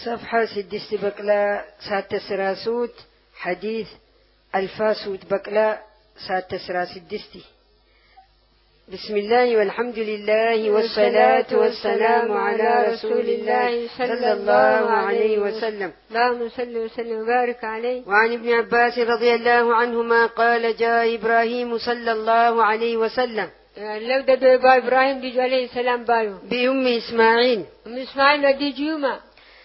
صفحة 6 بقلا سات سراسوت حديث الفاسوت بقلا سات سراسدستي. بسم الله والحمد لله والصلاة والسلام على رسول الله صلى الله عليه وسلم. اللهم صل وسلم وبارك عليه. وعن ابن عباس رضي الله عنهما قال جاء إبراهيم صلى الله عليه وسلم لو ده إبراهيم ديجو عليه السلام بايو بأم إسماعيل وديجيوما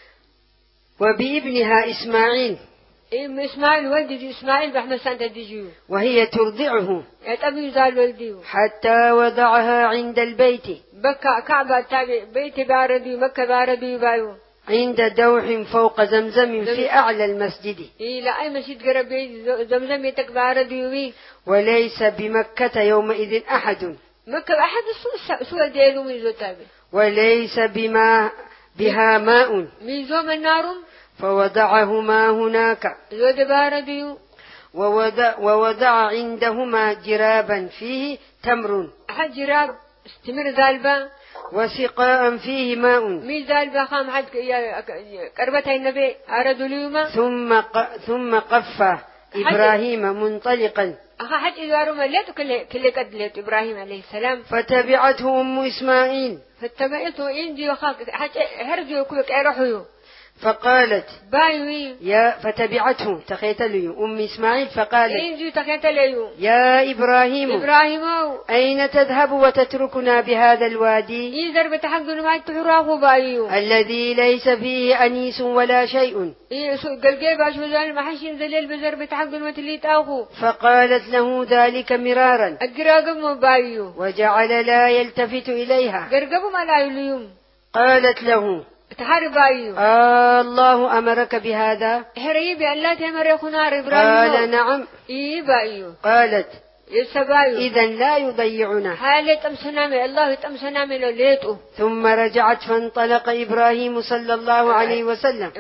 وبابنها إسماعيل إسماعيل ولدي إسماعيل بحمد سانتا ديجيو وهي ترضعه أبي زال ولديو حتى وضعها عند البيت بكى كعبة تابع بيت باردي مكة باردي بايو عند دوح فوق زمزم في أعلى المسجد. لا أي مسجد قرب زمزم يتك باردي وليس بمكة يومئذ أحد مكة أحد سوى ديلو ميزو تابع وليس بها ماء ميزو من نارم فوضعهما هناك زود باردي ووضع عندهما جرابا فيه تمر أحد جراب استمر ذالبا وسقاء فيه ماء مي ذالبا خام حد قربتها النبي أردوا اليوم ثم قف إبراهيم منطلقا حد إذا رمى ليت كل قد ليت إبراهيم عليه السلام فتبعته أم إسماعيل فتبعته إندي وخاك حد هرجوا كلك أروحوا فقالت بايوي فتبعته تخيتلي أم إسماعيل فقالت إنجي تخيتلي يا إبراهيم أين تذهب وتتركنا بهذا الوادي إذا بتحقن ما تحراه بايو الذي ليس فيه أنيس ولا شيء فقالت له ذلك مرارا وجعل لا يلتفت إليها. قالت له الله أمرك بهذا؟ قال نعم. قالت إذن لا يضيعنا. ثم رجعت فانطلق إبراهيم صلى الله عليه وسلم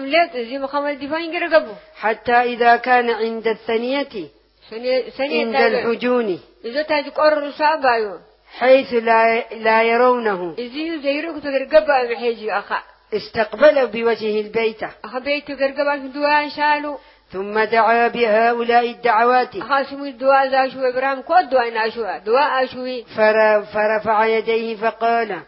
حتى إذا كان عند الثانية عند الحجون حيث لا يرونه استقبل بوجهه البيت ثم دعا بهؤلاء الدعوات فرفع يديه فقال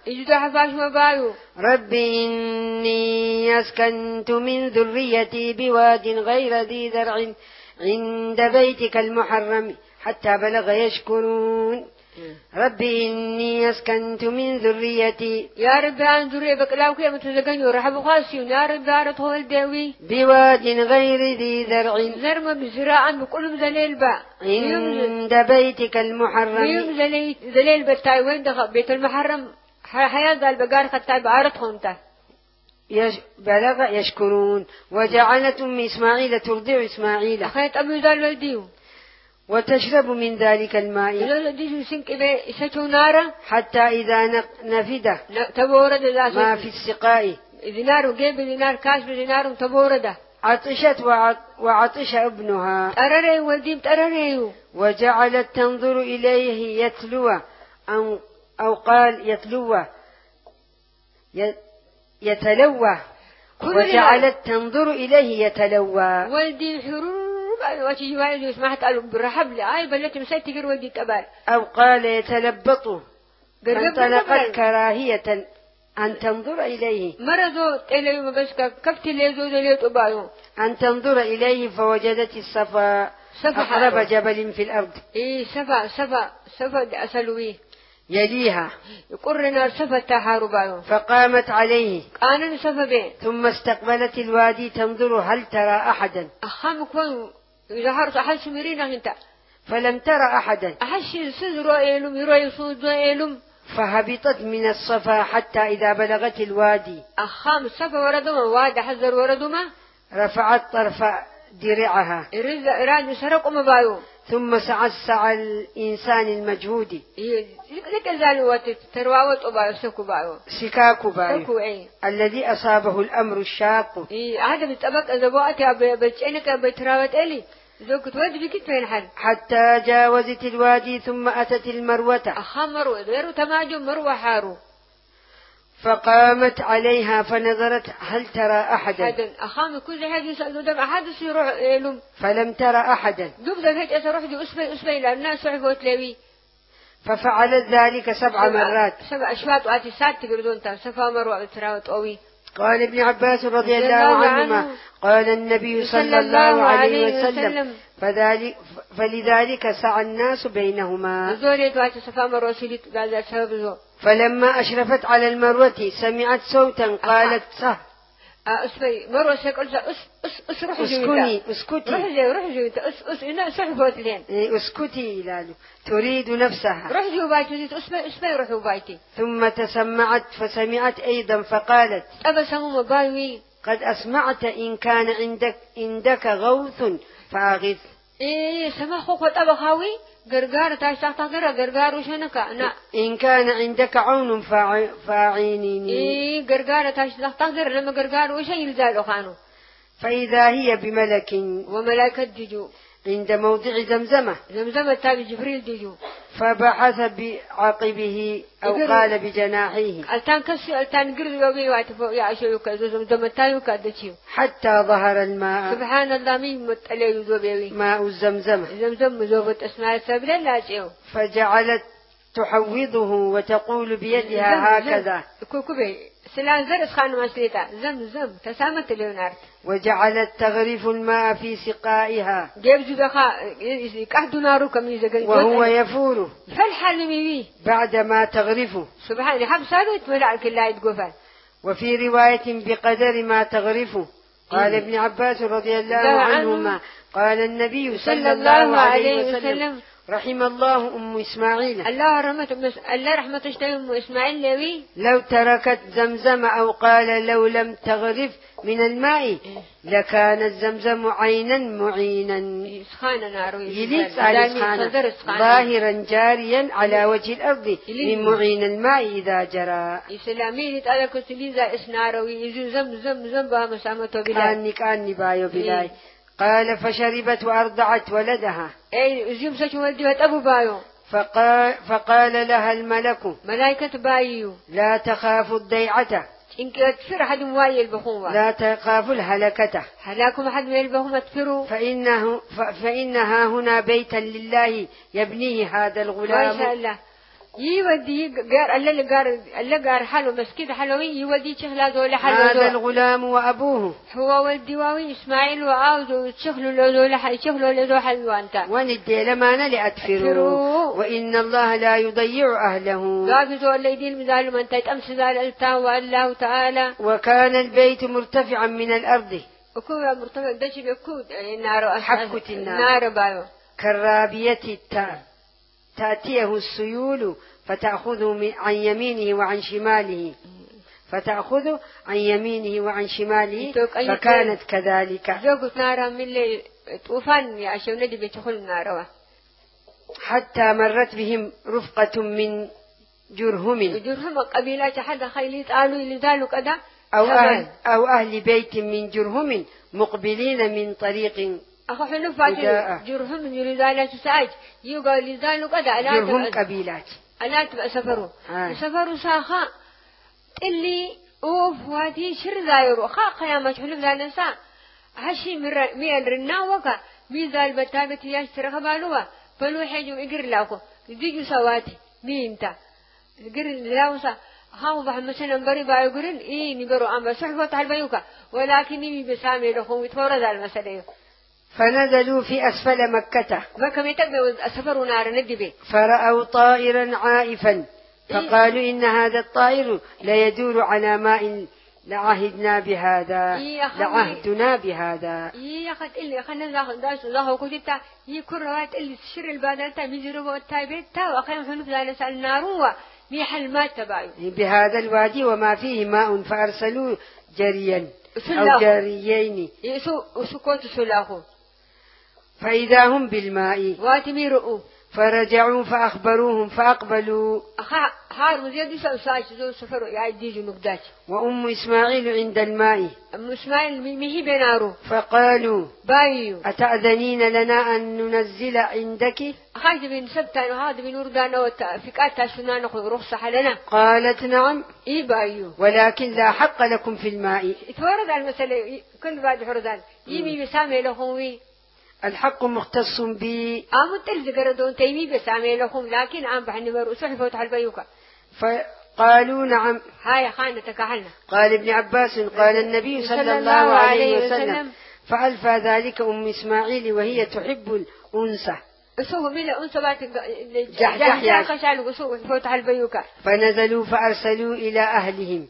رب إني أسكنت من ذريتي بواد غير ذي زرع عند بيتك المحرم حتى بلغ يشكرون. رب إني أسكنت من ذريتي يا رب عن ذرية بكلاو كي متزقن ورحب خاصي يا رب عرضه الداوي بواد غير ذي زرع زرم بزراعا بكل ذليل با عند بيتك المحرم ويوم ذليل بتاعي وين دخل بيت المحرم حياة ذا البقار خطاي بعرضهم تا بلغ يشكرون. وجعلت أم إسماعيل ترضع إسماعيل أخيت أبي ذا الولديو وتشرب من ذلك الماء حتى إذا نفد ما في السقاء عطشت وعطش ابنها وجعلت تنظر إليه يتلوى أو قال يتلوى وجعلت تنظر إليه يتلوى أو قال يتلبط فانطلقت كراهية أن تنظر إليه أن تنظر إليه فوجدت الصفا أقرب جبل في الأرض يليها فقامت عليه ثم استقبلت الوادي تنظر هل ترى أحدا فلم ترى أحدا فهبطت من الصفا حتى إذا بلغت الوادي رفعت طرف درعها ثم سعى الإنسان المجهود سكاك بايو الذي أصابه الأمر الشاق حتى جاوزت الوادي ثم أتت المروة فقامت عليها فنظرت هل ترى أحدا أخام كل هذا يسأل دم أحد يروح لهم فلم ترى أحدا دوب ذا هيك أروح دي أسبي للناس عرفوا تلاوي ففعلت ذلك 7 مرات 7 أشواط وأتي سات تقردون تا 7 مرات تراوت قوي. قال ابن عباس رضي الله عنهما قال النبي صلى الله عليه وسلم فلذلك سعى الناس بينهما. فلما أشرفت على المروة سمعت صوتا قالت صح اسمعي مروة قلت اسكني اسكتي روحي انا صحبت لين اسكتي لالو تريد نفسها روحي وبايتي اسمعي روحي وبايتي. ثم تسمعت فسمعت أيضا فقالت أبسم باوي قد أسمعت إن كان عندك غوث فأغث. سمع خوخت أبخاوي غرغار تاش تغرى غرغار وشنكا نا إن كان عندك عون فاعينيني غرغار تاش تغرى لما غرغار وشن يلزالو خانو. فإذا هي بملك وملائكة ديجو عند موضع زمزمة تابي جبريل ديجو فبحث بعقبه أو قال بجناحيه التان كسي التان قرد يوغي واتفو يا أشيوك زمزم تايو كادتشيو حتى ظهر الماء. سبحان الله مين متألي يزوبيوي ماء الزمزمة زمزم زوبت أسماء السابلة لا تشيو. فجعلت تحوضه وتقول بيدها هكذا كوكوبي سلان زرس خانو مسليتا زمزم تسامت ليونارد. وجعلت تغرف الماء في سقائها وهو يفور بعدما تغرفه. سبحان حبسالو تملعك الله يتقفل. وفي رواية بقدر ما تغرفه. قال ابن عباس رضي الله عنهما قال النبي صلى الله عليه وسلم رحم الله أم إسماعيل الله رحمة أم إسماعيل لوي لو تركت زمزم أو قال لو لم تغرف من الماء لكان الزمزم عينا معينا يليس على ظاهرا جاريا على وجه الأرض من معين الماء إذا جرى. إسلامي لتألك سليزا إسناروي يزو زمزم بها مسامته بلاي كأني بايو بلاي. قال فشربت وأرضعت ولدها فقال لها الملك ملائكة بايو لا تخاف الضيعة إنك تفر حد موايل بخوة لا تخاف الهلكة هلاكم حد موايل بخوة تفروا فإنها هنا بيتا لله يبنيه هذا الغلام. ما شاء الله يودي قار اللي قار حلو مسكين حلوي يودي شغلة ذول حلو هذا الغلام وأبوه هو ولدي واوي إسماعيل وعاوز شغلوا له حلوانتا وندي لما نلي أتفروا وإن الله لا يضيع أهله. قابضوا الليدين مثال من تأمس ذال التان والله تعالى. وكان البيت مرتفعا من الأرض وكوه مرتفع دشي بكود النار حكت النار بايو كالرابية تأتيه السيول فتأخذ عن يمينه وعن شماله فكانت كذلك. زوجت نارا من اللي طوفان يا عشان ندي بتدخل نارا حتى مرت بهم رفقة من جرهم قبيلة حدا خيليت قالوا لذلك كذا أو أهل بيت من جرهم مقبلين من طريق أخو حلو فاتي جرهم يريدان تساعد يقال لذلك كذا جرهم قبيلات ألا تبقى سفروا ساخا اللي أوف وادي شر ذايرو خا قيامة حلو ذا نساء هشي مين رناوكا ميزال بتابة ياشترك بالوا فلو حاجو إقر لاكو ديجو سواتي مينتا إقر لاوسا هاو بحب مثلا بري بايقرن نبرو أما صحبة تعالبيوكا ولكني بسامي لهم يتفورد على المسألة. فنزلوا في أسفل مكة سفروا نار ندبي فرأوا طائرا عائفا فقالوا إن هذا الطائر ليدور على ماء لعهدنا بهذا لعهدنا بهذا. يا أخي اللي خلنا ناخذ كتير يكون روات اللي تشر البادرة بيجروا التايبات تاو أخيرا حنف لا نسأل النار ميحل ما تبعوا بهذا الوادي وما فيه ماء فأرسلوا جريا أو جاريين سكوت سلاخو فإذا هم بالماء فرجعوا فأخبروهم فأقبلوا. وأم إسماعيل عند الماء فقالوا أتأذنين لنا أن ننزل عندك؟ قالت نعم ولكن لا حق لكم في الماء. الحق مختص بي. فقالوا نعم. قال ابن عباس قال النبي صلى الله عليه وسلم فألفى ذلك أم إسماعيل وهي تحب الأنثى فنزلوا فأرسلوا إلى أهلهم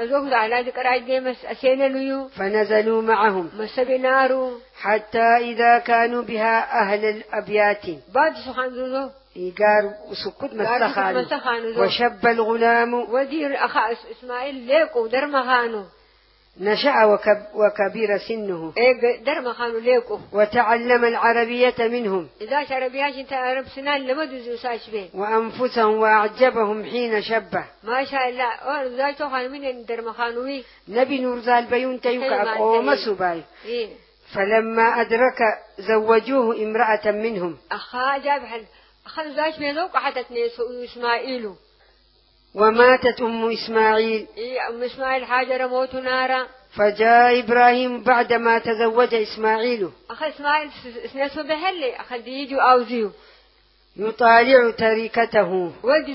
فنزلوا معهم حتى إذا كانوا بها أهل الأبيات إيجار وسكت مسخان وشب الغلام نشأ وكبير سنه وتعلم العربية منهم وأنفسهم وأعجبهم حين شبه. ما شاء الله نبي نورزال بيون تيوك أقوم سباي. فلما أدرك زوجوه امرأة منهم وماتت أم إسماعيل. أم إسماعيل حاجر موت نارا. فجاء إبراهيم بعدما تزوج إسماعيل يطالع تركته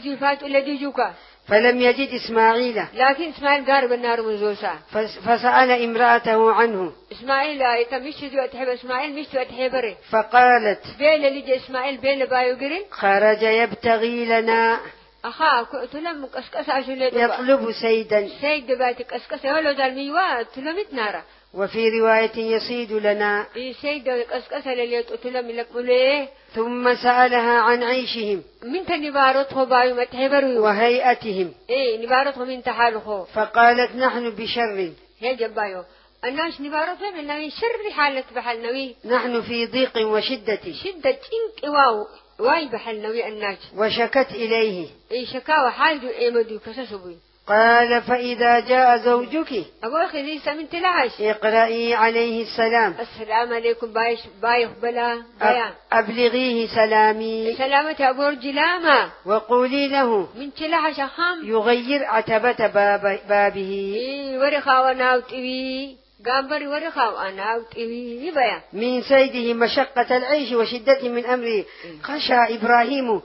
فلم يجد إسماعيل لكن إسماعيل قارب النار من زوسا فسأل امرأته عنه. إسماعيل تمشي أتحب إسماعيل مش أتحبره فقالت بين اللي إسماعيل بين بايو قرين خرج يبتغي لنا تلم قسقسة يطلب سيدا سيد باتك قسقسة ولو ذا الميوات تلمت نارا. وفي رواية يصيد لنا سيد قسقسة للي تلم لك مليه. ثم سألها عن عيشهم من تنبارته بايو متحبروا وهيئتهم نبارته من تحالخه. فقالت نحن بشر. يا جبايو الناس نبارته من نوي شر حالة بحال نوي نحن في ضيق وشدة إنك واي بحال نوي الناس. وشكت إليه شكاوى حالدو إيمدو كسسبوي. قال فإذا جاء زوجك أبو خذي سمنت لعش اقرأي عليه السلام. السلام عليكم بايخ بلا أبلغيه سلامي سلامة أبو رجلامة وقولي له من تلعش خام يغير عتبة بابه ورخا وناوتوي قامبري ورخا وناوتوي بيا من سيده مشقة العيش وشدة من أمره. خشى إبراهيم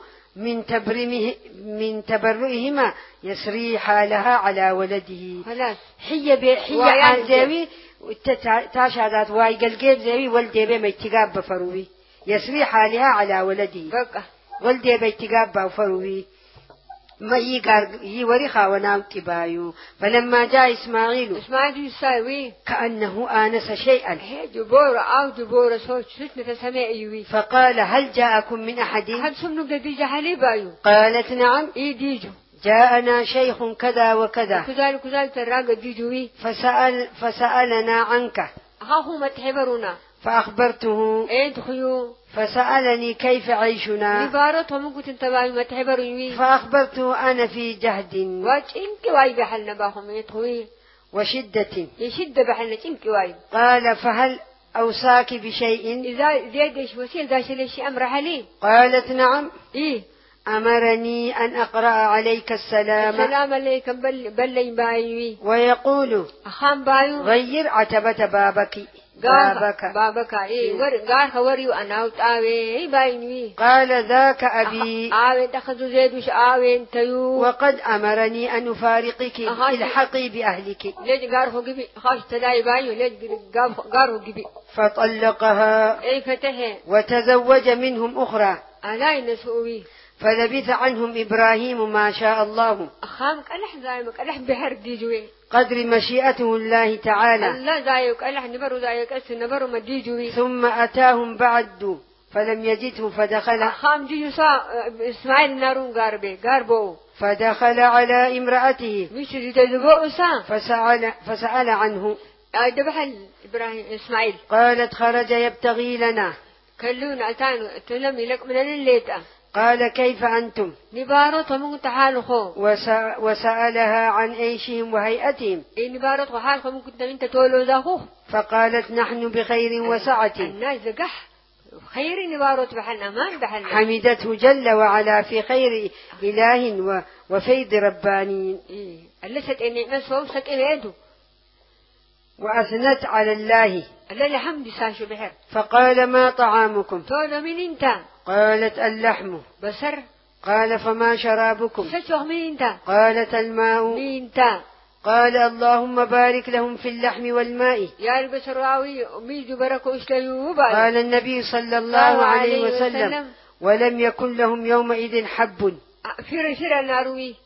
من تبرئهما يسري حالها على ولده. خلاص حي عن زاوي تاشادات واي قلقيب زاوي ولدي بما يتقاب بفروي يسري حالها على ولده ولدي بيتقاب بفروي ما يورخا وناوتي بايو. فلما جاء إسماعيل يساوي كأنه آنس شيئا جبورة صوت ستنة سمائي. فقال هل جاءكم من أحد؟ بايو. قالت نعم ديجو جاءنا شيخ كذا وكذا كذلك تراغ ديجوي فسألنا عنك هاهو متحبرنا فأخبرته فسألني كيف عيشنا فأخبرته أنا في جهد وشدة قال فهل أوصاك بشيء؟ قالت نعم أمرني أن أقرأ عليك السلام عليكم بل ويقول غير عتبة بابك وريو أنا باينوي. قال ذاك أبي تأخذ زيدوش تيو وقد أمرني أن أفارقك الحقي بأهلك. فطلقها وتزوج منهم أخرى فلبث عنهم إبراهيم ما شاء الله قدر مشيئته الله تعالى. ثم أتاهم بعد فلم يجده فدخل على امرأته فسأل عنه قالت خرج يبتغي لنا قال كيف أنتم؟ نبارت ومن تحالخو وسألها عن عيشهم وهيئتهم. نبارت وحالخو من كنت انت تولو ذاخو. فقالت نحن بخير وسعة. الناس زقح خير نبارت بحلنا ما بحلنا. حمدته جل وعلا في خير إله وفيض رباني. ألست إني مسوم سك إيده. وأثنت على الله. الله الحمد ساشو بحر. فقال ما طعامكم؟ قال من انت؟ قالت اللحم. بصر. قال فما شرابكم؟ سشوه من انت؟ قالت الماء. من انت؟ قال اللهم بارك لهم في اللحم والماء. يا البشراوي ميجو بركو اشتيوبا. قال النبي صلى الله عليه وسلم ولم يكن لهم يومئذ حب. فير الناروي.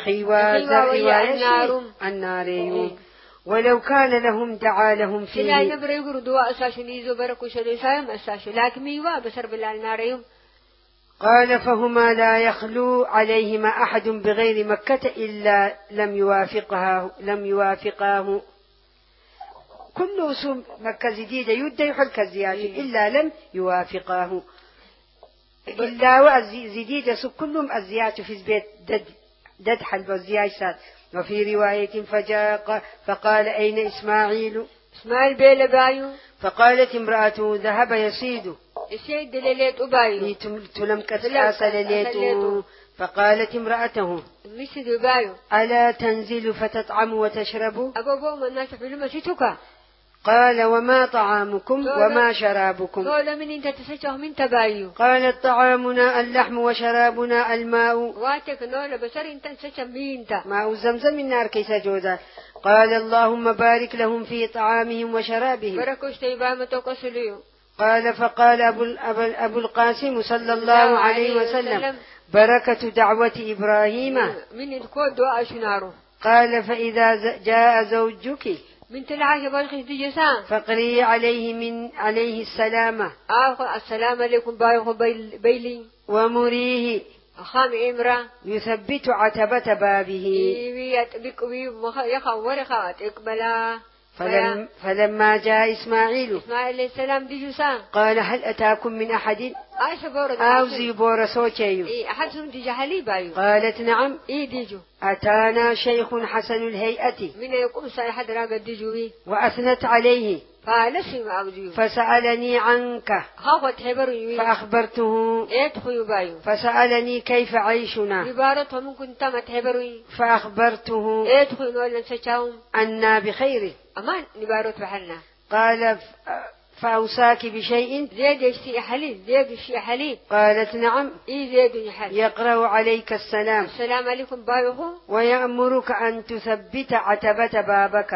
النار. ولو كان لهم دعا لهم فيه. لا يبرى يقول دواء أساسو نيزو بركو شدو سايم أساسو لكن ميوا بسر بالنار. قال فهما لا يخلو عليهما أحد بغير مكة إلا لم يوافقاه. كل سم مكة جديدة يدى يحلك الزياج إلا لم يوافقاه. إلا وزديدة كلهم الزياج في البيت دد حلب الزياج سات. وفي رواية فقال أين إسماعيل؟ إسماعيل بيل بايو. فقالت امرأته ذهب يصيد. يصيد لليت أبايو. تلم كتاس لليت. فقالت امرأته مسد بايو. ألا تنزل فتطعم وتشرب؟ أبو من الناس في المسيتك. قال وما طعامكم وما شرابكم؟ قال من انت تسجه من تبايو. قالت طعامنا اللحم وشرابنا الماء. واتك نول بسر انت تسجه من انت ماء زمزم النار كيس جوزا. قال اللهم بارك لهم في طعامهم وشرابهم. بركوش تيبامة قسليو. قال فقال أبو القاسم صلى الله عليه وسلم بركة دعوة إبراهيم من الكود دعاء شنارو. قال فإذا جاء زوجك من تلعاك بالخيس دي جسان فقري عليه السلام. السلام عليكم بايخو بيلي. ومريه أخام إمرا يثبت عتبة بابه. ويطبق ورخات إقبلا. فلما جاء إسماعيل عليه السلام دي جسان قال هل أتاكم من أحد أو زيبور سوتيو؟ أحدهم دي جهلي بايو. قالت نعم ديجو. أتانا شيخ حسن الهيئة من يقوم صالح دراجة ديجوي. وأثنت عليه فسألني عنك فأخبرته. فسألني كيف عيشنا فأخبرته أنا بخير. قال فأوصاك بشيء؟ قالت نعم. يقرأ عليك السلام. السلام عليكم بايخو. ويأمرك أن تثبت عتبة بابك.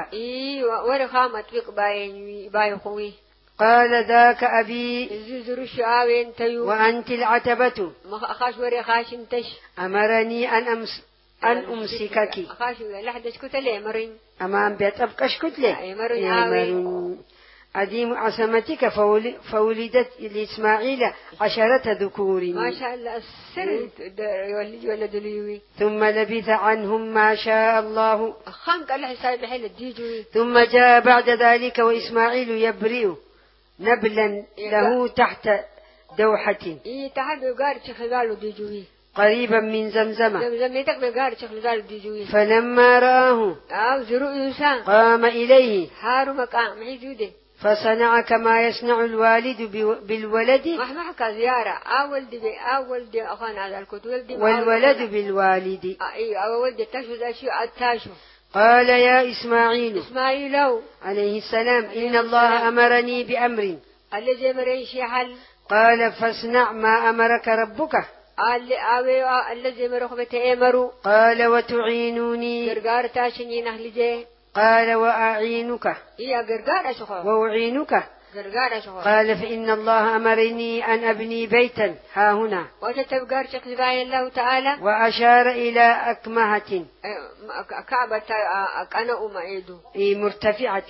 بايخوي. قال ذاك أبي وأنت العتبة. أمرني أن أمسكك. أمام بيت أبقش كتلة. أديم عصمتك فولدت لإسماعيل 10 ذكور. ما شاء الله السر يولد ليوي. ثم لبث عنهم ما شاء الله. ثم ثم جاء بعد ذلك وإسماعيل يبرئ نبلا له تحت دوحة قريبا من زمزم. فلما رآه قام إليه فصنع كما يصنع الوالد بالولد والولد بالوالد. قال يا إسماعيل عليه السلام إن الله أمرني بأمر. قال فاصنع ما أمرك ربك. قال وتعينوني. قال وأعينك وأعينك. قال فإن الله أمرني أن أبني بيتا ها هنا. وأشار إلى أكمهة مرتفعة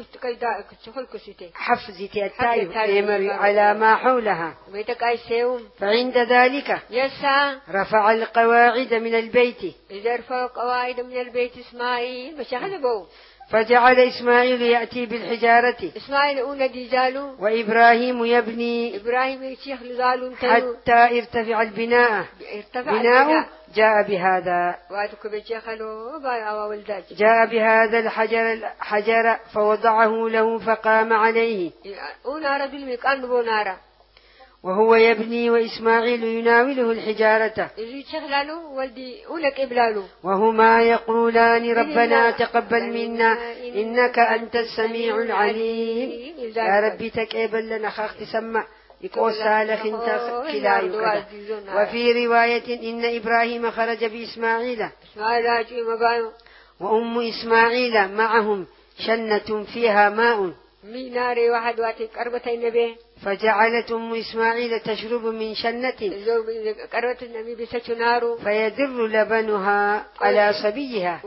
حفزة التايم على ما حولها. فعند ذلك رفع القواعد من البيت. فجعل إسماعيل يأتي بالحجارة إسماعيل أون ديجالو وإبراهيم يبني إبراهيم يشيخ لزالو حتى ارتفع البناء جاء بهذا جاء بهذا الحجر فوضعه له فقام عليه وهو يبني وإسماعيل يناوله الحجارة وهما يقولان ربنا تقبل منا إنك أنت السميع العليم يا ربي تقبل لنا خاخ تسمع يقول سالخ انت كلا وفي رواية إن إبراهيم خرج بإسماعيل وأم إسماعيل معهم شنة فيها ماء فجعلت أم إسماعيل تشرب من شنة فيدر لبنها على صبيها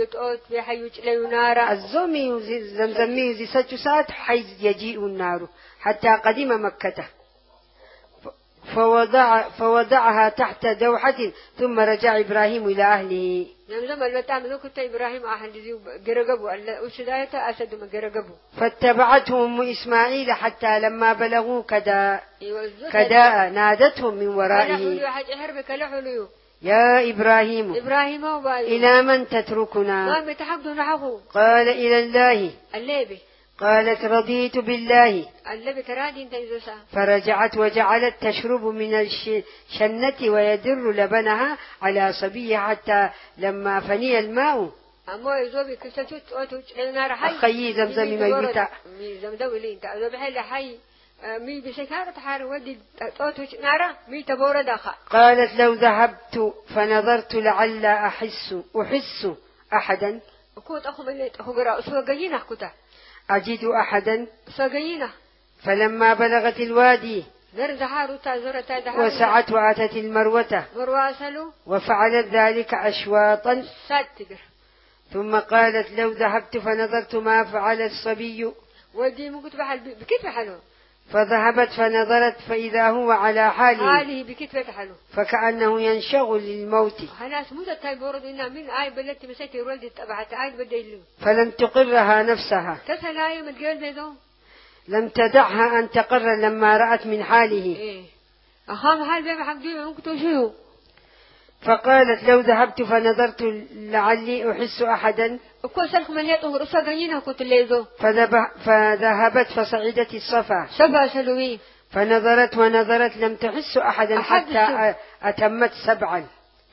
الزومي زمزمي زي سات حيث يجيء النار حتى قدم مكة فوضعها تحت دوحة ثم رجع إبراهيم إلى أهله فاتبعته أم إسماعيل حتى لما بلغوا كداء نادتهم من ورائه يا إبراهيم إلى من تتركنا قال إلى الله قالت رضيت بالله فرجعت وجعلت تشرب من الشنة ويدر لبنها على صبيها حتى لما فني الماء أخي زمزم ميتا قالت لو ذهبت فنظرت لعل أحس أحدا أجد أحدا فلما بلغت الوادي وسعت وأتت المروة وفعلت ذلك أشواطا ثم قالت لو ذهبت فنظرت ما فعل الصبي فذهبت فنظرت فإذا هو على حاله فكأنه ينشغل للموت فلم تقرها نفسها لم تدعها أن تقر لما رأت من حاله فقالت لو ذهبت فنظرت لعلي أحس أحدا فذهبت فصعدت الصفا فنظرت ونظرت لم تحس أحدا حتى أتمت 7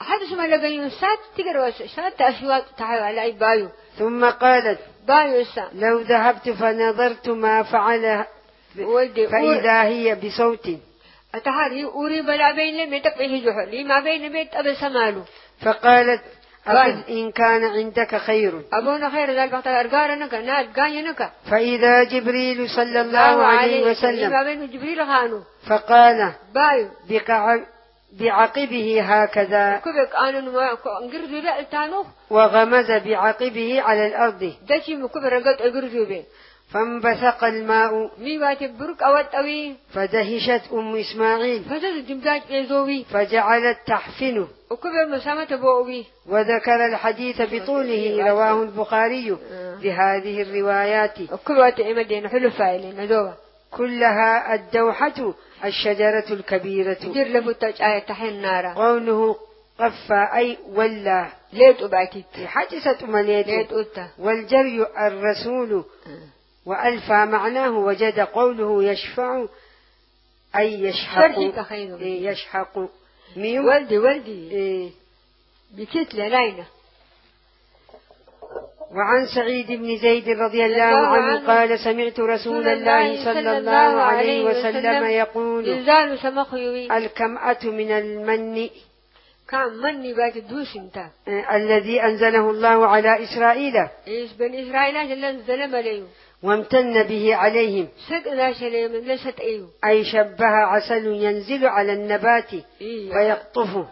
ثم قالت لو ذهبت فنظرت ما فعل فإذا هي بصوت فقالت أقل إن كان عندك خير فإذا جبريل صلى الله عليه وسلم فقال بعقبه هكذا وغمز بعقبه على الأرض فانبثق الماء فدهشت أم إسماعيل فجعلت تحفنه وذكر الحديث بطوله رواه البخاري بهذه الروايات كلها الدوحة الشجرة الكبيرة قوله قفا أي ولا حجست مليت والجري الرسول وألفى معناه وجد قوله يشفع أي يشحق ولدي بكتلة لاينة. وعن سعيد بن زيد رضي الله عنه قال سمعت رسول الله صلى الله عليه وسلم يقول الكمأة من المن الذي أنزله الله على إسرائيل وامتن به عليهم أي شبه عسل ينزل على النبات فيقطفه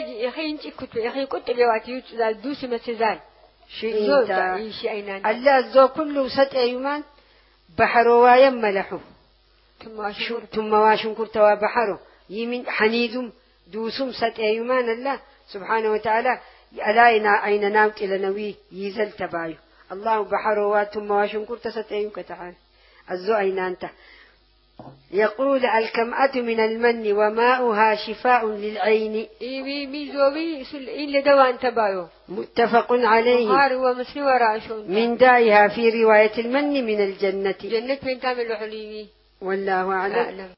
الله ذو كله ست أيمان بحر ويملحه ثم واشن كرتوا بحره يمين حنيدم دوسم ست أيمان الله سبحانه وتعالى ألا أين نامت إلى نوي يزل تبايو الله بحروات ثم واشنكر تستعين كتعال الزؤين أنت يقول الكمأة من المن وماؤها شفاء للعين متفق عليه من دائها في رواية المن من الجنة والله أعلم.